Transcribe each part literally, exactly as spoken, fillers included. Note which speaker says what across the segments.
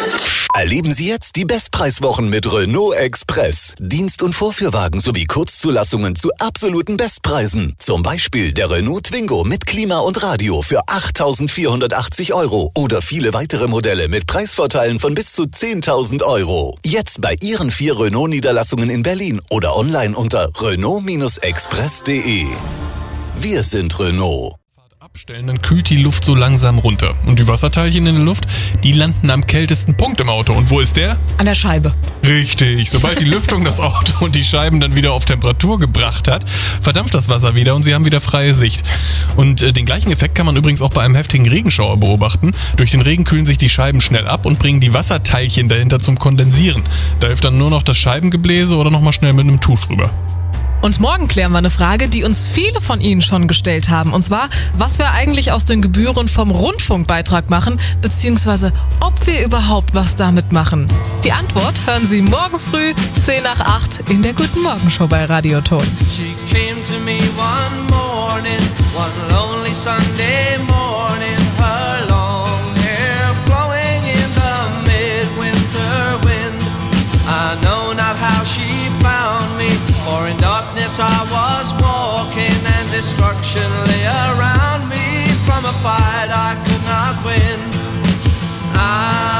Speaker 1: Erleben Sie jetzt die Bestpreiswochen mit Renault Express. Dienst- und Vorführwagen sowie Kurzzulassungen zu absoluten Bestpreisen. Zum Beispiel der Renault Twingo mit Klima und Radio für achttausendvierhundertachtzig Euro oder viele weitere Modelle mit Preisvorteilen von bis zu zehntausend Euro. Jetzt bei Ihren vier Renault-Niederlassungen in Berlin oder online unter renault express punkt de. Wir sind Renault.
Speaker 2: Abstellen, dann kühlt die Luft so langsam runter. Und die Wasserteilchen in der Luft, die landen am kältesten Punkt im Auto. Und wo ist der?
Speaker 3: An der Scheibe.
Speaker 2: Richtig. Sobald die Lüftung das Auto und die Scheiben dann wieder auf Temperatur gebracht hat, verdampft das Wasser wieder und Sie haben wieder freie Sicht. Und äh, den gleichen Effekt kann man übrigens auch bei einem heftigen Regenschauer beobachten. Durch den Regen kühlen sich die Scheiben schnell ab und bringen die Wasserteilchen dahinter zum Kondensieren. Da hilft dann nur noch das Scheibengebläse oder nochmal schnell mit einem Tuch drüber.
Speaker 3: Und morgen klären wir eine Frage, die uns viele von Ihnen schon gestellt haben. Und zwar, was wir eigentlich aus den Gebühren vom Rundfunkbeitrag machen, beziehungsweise ob wir überhaupt was damit machen. Die Antwort hören Sie morgen früh, zehn nach acht, in der Guten Morgen Show bei Radioton.
Speaker 4: She came to me one morning, one lonely Sunday morning, her long hair flowing in the midwinter wind. I know not how she found me, for in darkness I was walking and destruction lay around me. From a fight I could not win. I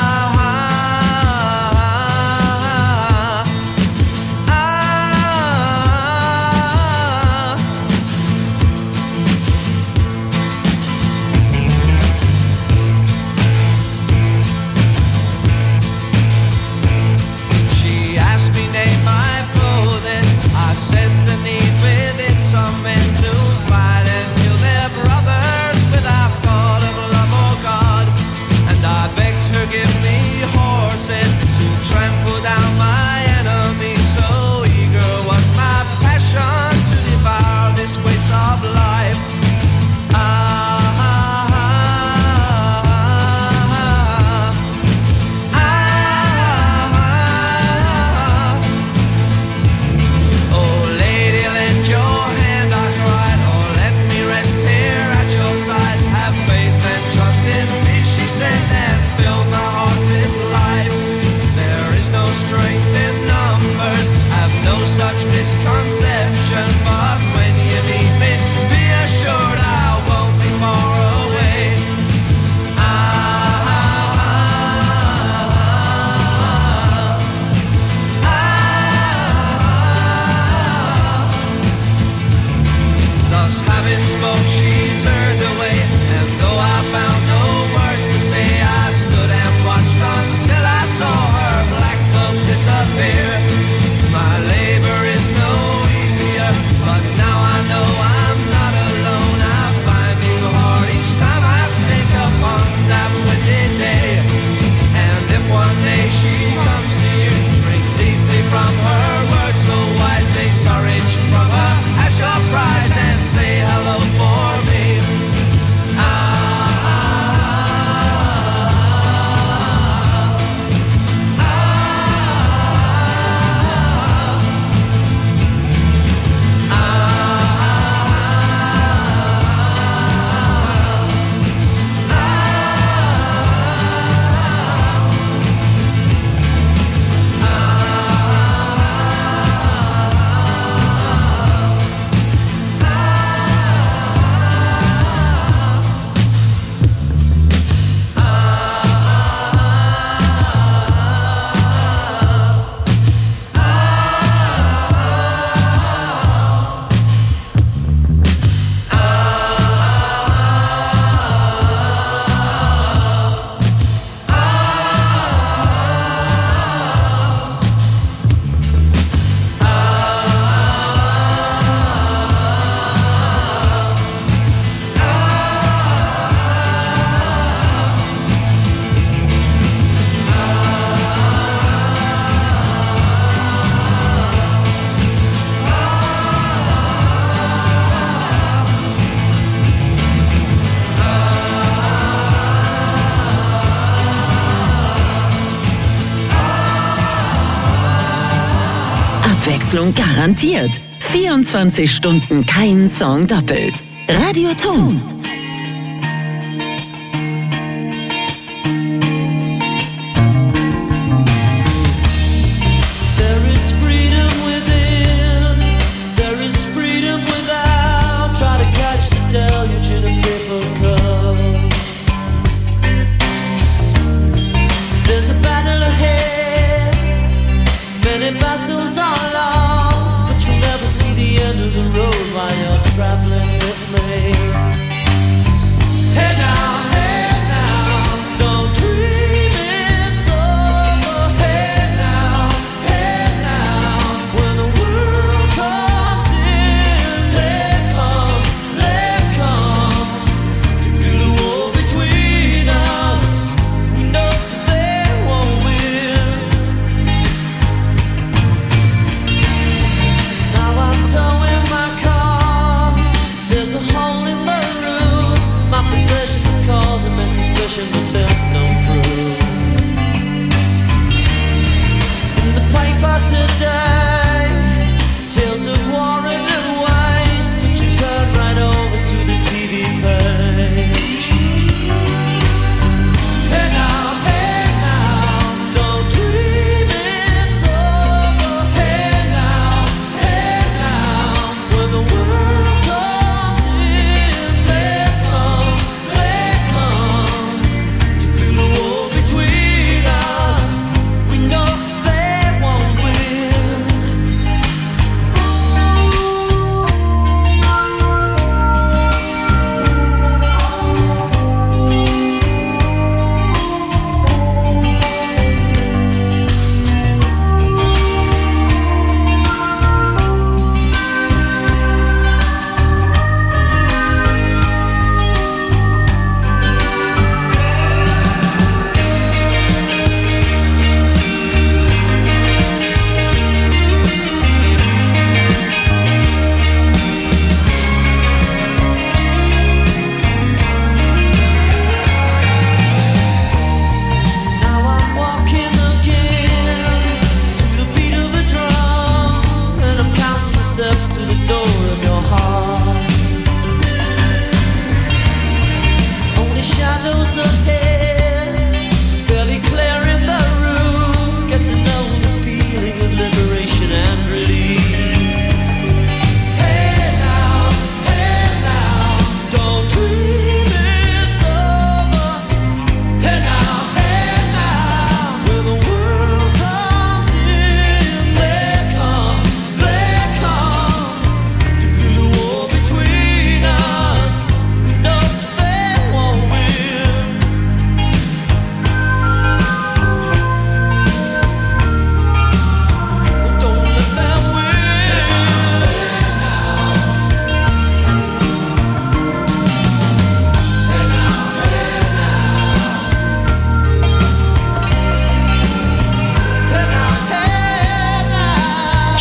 Speaker 4: said the need within some men to fight and kill their brothers without thought of love or God. And I begged her, give me horses to trample down my enemies. So eager was my passion to devour this waste of life. Ah, strength in numbers, have no such misconception. But when you need me, be assured I won't be far away. Ah, ah, ah, ah. Thus having spoke, she turned away, and though I found no words to say, I stood and watched until I saw her black disappear. My labor is no easier, but now I know I'm not alone. I find you hard each time I think upon that windy day. And if one day she comes to you, drink deeply from her words so wise, take courage from her at your prize and say hello for me.
Speaker 5: Abwechslung garantiert. vierundzwanzig Stunden kein Song doppelt. Radioton.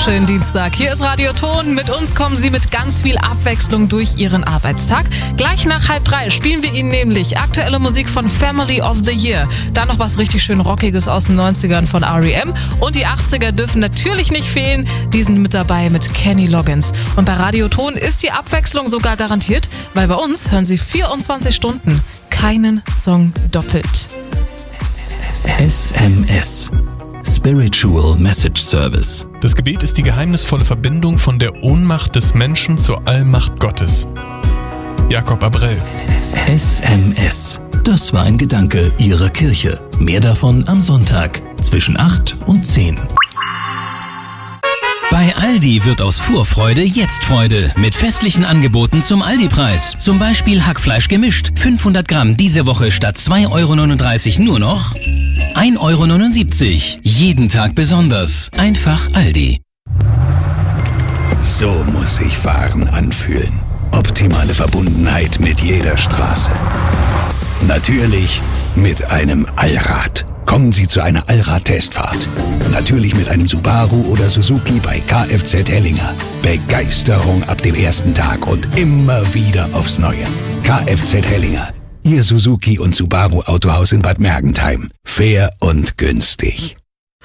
Speaker 3: wunderschönen Dienstag. Hier ist Radio Ton. Mit uns kommen Sie mit ganz viel Abwechslung durch Ihren Arbeitstag. Gleich nach halb drei spielen wir Ihnen nämlich aktuelle Musik von Family of the Year. Dann noch was richtig schön Rockiges aus den neunzigern von R E M. Und die achtziger dürfen natürlich nicht fehlen. Die sind mit dabei mit Kenny Loggins. Und bei Radio Ton ist die Abwechslung sogar garantiert, weil bei uns hören Sie vierundzwanzig Stunden keinen Song doppelt.
Speaker 6: S M S. Spiritual Message Service.
Speaker 2: Das Gebet ist die geheimnisvolle Verbindung von der Ohnmacht des Menschen zur Allmacht Gottes. Jakob Abrell.
Speaker 6: S M S. Das war ein Gedanke Ihrer Kirche. Mehr davon am Sonntag zwischen acht und zehn.
Speaker 7: Bei Aldi wird aus Vorfreude jetzt Freude mit festlichen Angeboten zum Aldi-Preis. Zum Beispiel Hackfleisch gemischt, fünfhundert Gramm diese Woche statt zwei Euro neununddreißig nur noch ein Euro neunundsiebzig. Jeden Tag besonders. Einfach Aldi.
Speaker 8: So muss sich Fahren anfühlen. Optimale Verbundenheit mit jeder Straße. Natürlich mit einem Allrad. Kommen Sie zu einer Allrad-Testfahrt. Natürlich mit einem Subaru oder Suzuki bei Kfz Hellinger. Begeisterung ab dem ersten Tag und immer wieder aufs Neue. Kfz Hellinger. Ihr Suzuki und Subaru Autohaus in Bad Mergentheim. Fair und günstig.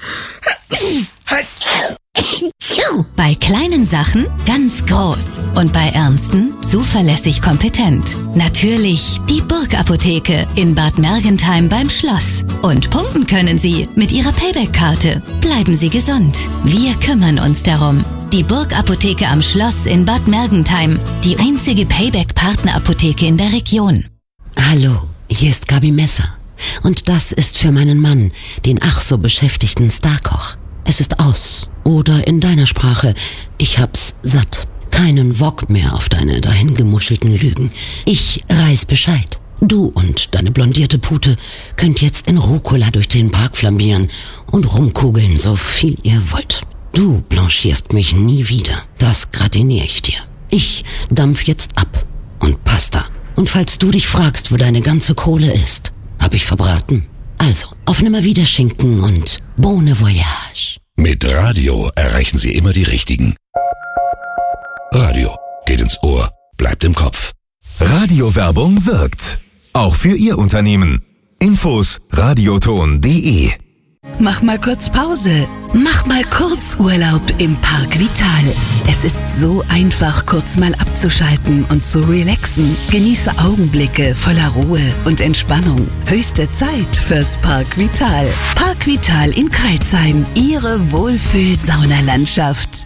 Speaker 9: Bei kleinen Sachen ganz groß und bei ernsten zuverlässig kompetent. Natürlich die Burg-Apotheke in Bad Mergentheim beim Schloss. Und punkten können Sie mit Ihrer Payback-Karte. Bleiben Sie gesund. Wir kümmern uns darum. Die Burg-Apotheke am Schloss in Bad Mergentheim. Die einzige Payback-Partner-Apotheke in der Region.
Speaker 10: Hallo, hier ist Gabi Messer. Und das ist für meinen Mann, den ach so beschäftigten Starkoch. Es ist aus. Oder in deiner Sprache, ich hab's satt. Keinen Wok mehr auf deine dahingemuschelten Lügen. Ich reiß Bescheid. Du und deine blondierte Pute könnt jetzt in Rucola durch den Park flambieren und rumkugeln, so viel ihr wollt. Du blanchierst mich nie wieder. Das gratinier ich dir. Ich dampf jetzt ab. Und Pasta. Und falls du dich fragst, wo deine ganze Kohle ist, hab ich verbraten. Also, auf Nimmerwiederschinken und Bon Voyage.
Speaker 8: Mit Radio erreichen Sie immer die Richtigen. Radio geht ins Ohr, bleibt im Kopf.
Speaker 1: Radiowerbung wirkt. Auch für Ihr Unternehmen. Infos radioton punkt de.
Speaker 11: Mach mal kurz Pause. Mach mal kurz Urlaub im Park Vital. Es ist so einfach, kurz mal abzuschalten und zu relaxen. Genieße Augenblicke voller Ruhe und Entspannung. Höchste Zeit fürs Park Vital. Park Vital in Crailsheim. Ihre Wohlfühl-Saunalandschaft.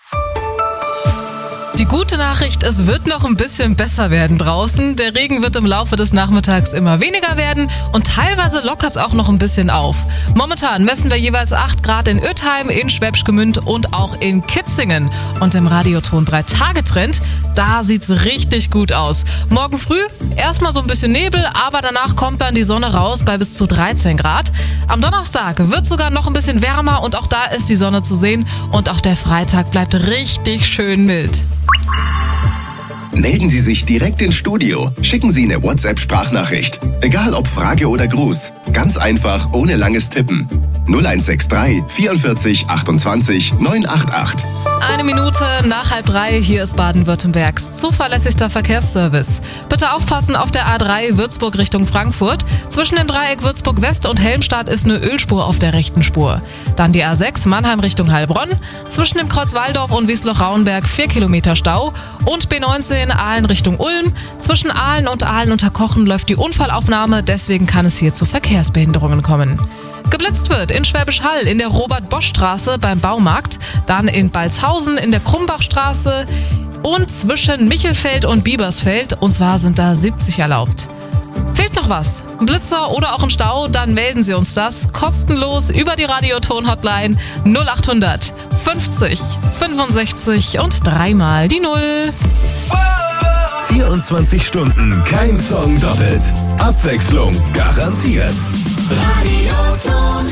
Speaker 3: Die gute Nachricht, es wird noch ein bisschen besser werden draußen. Der Regen wird im Laufe des Nachmittags immer weniger werden und teilweise lockert es auch noch ein bisschen auf. Momentan messen wir jeweils acht Grad in Ötheim, in Schwäbisch Gmünd und auch in Kitzingen. Und im Radioton drei Tage Trend, da sieht's richtig gut aus. Morgen früh erstmal so ein bisschen Nebel, aber danach kommt dann die Sonne raus bei bis zu dreizehn Grad. Am Donnerstag wird sogar noch ein bisschen wärmer und auch da ist die Sonne zu sehen und auch der Freitag bleibt richtig schön mild.
Speaker 12: Melden Sie sich direkt ins Studio. Schicken Sie eine WhatsApp-Sprachnachricht. Egal ob Frage oder Gruß. Ganz einfach, ohne langes Tippen. null eins sechs drei vierundvierzig achtundzwanzig neunhundertachtundachtzig.
Speaker 3: Eine Minute nach halb drei, hier ist Baden-Württembergs zuverlässigster Verkehrsservice. Bitte aufpassen auf der A drei Würzburg Richtung Frankfurt. Zwischen dem Dreieck Würzburg West und Helmstadt ist eine Ölspur auf der rechten Spur. Dann die A sechs Mannheim Richtung Heilbronn. Zwischen dem Kreuz Walldorf und Wiesloch-Rauenberg vier Kilometer Stau. Und B neunzehn Aalen Richtung Ulm. Zwischen Aalen und Aalen Unterkochen läuft die Unfallaufnahme, deswegen kann es hier zu Verkehrsbehinderungen kommen. Geblitzt wird in Schwäbisch Hall in der Robert-Bosch-Straße beim Baumarkt, dann in Balzhausen in der Krumbachstraße und zwischen Michelfeld und Biebersfeld, und zwar sind da siebzig erlaubt. Fehlt noch was? Ein Blitzer oder auch ein Stau? Dann melden Sie uns das kostenlos über die Radioton-Hotline null achthundert fünfzig fünfundsechzig und dreimal die Null.
Speaker 1: vierundzwanzig Stunden kein Song doppelt. Abwechslung garantiert.
Speaker 5: Radioton.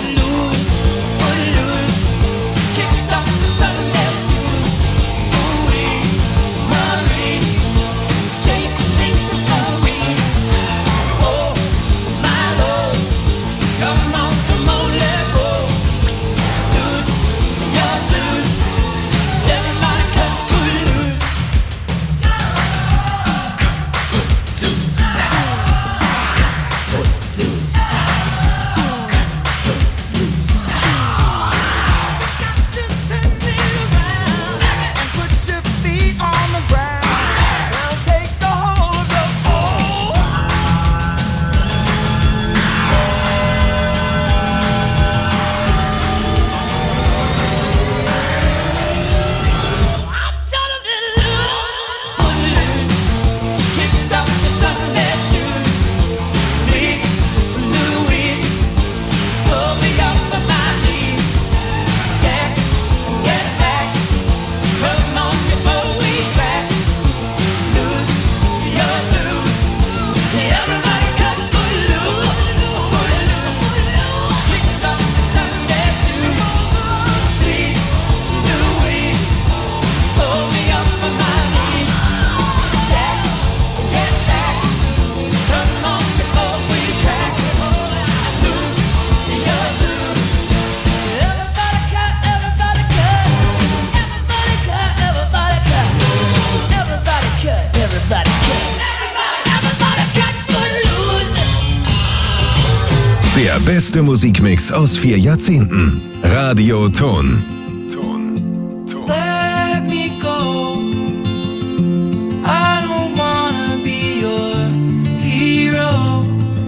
Speaker 8: Der beste Musikmix aus vier Jahrzehnten. Radio Ton.
Speaker 4: Let me go. I don't wanna be your hero.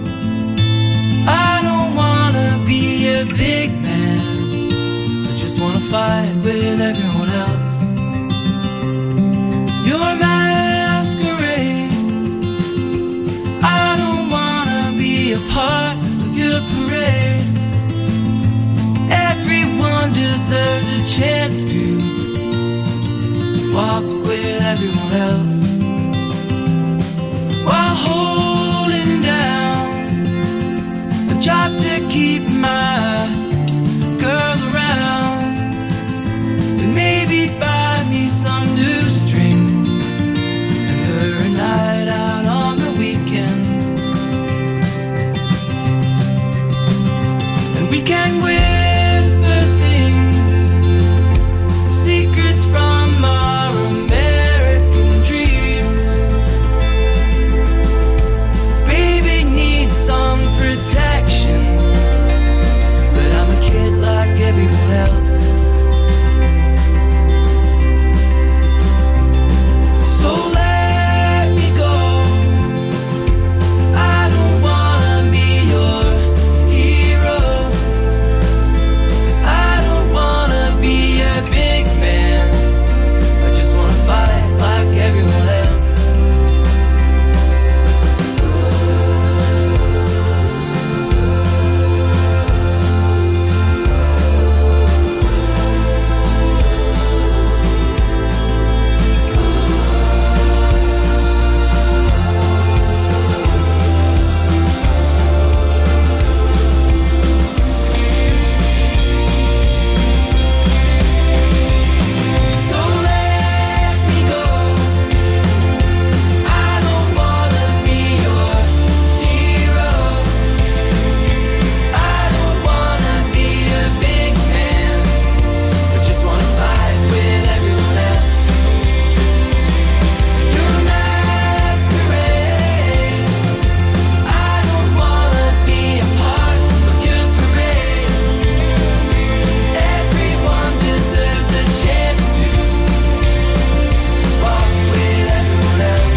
Speaker 4: I don't wanna be a big man. I just wanna fight with everyone else. Your masquerade. I don't wanna be a part of your parade. Everyone deserves a chance to walk with everyone else while holding down a job to keep my girl around and maybe buy me some new strings and her a night out on the weekend. And we can whisper things, secrets from our American dreams. Baby needs some protection, but I'm a kid like everyone else. So let me go. I don't wanna be your hero. I don't wanna be a big man. I just wanna fight like everyone else. So let me go. I don't wanna be your hero. I don't wanna be a big man. I just wanna fight with everyone else. Your masquerade. I don't wanna be a part of your parade. Everyone deserves a chance to walk with everyone else.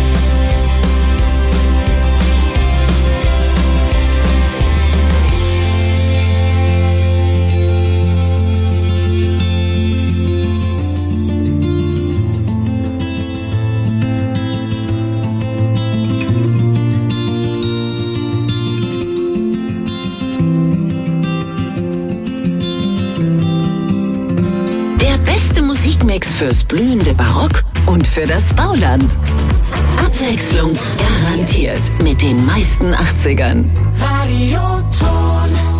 Speaker 9: Der beste Musikmix fürs blühende Barock und für das Bauland. Abwechslung garantiert mit den meisten achtzigern.
Speaker 4: Radio Ton.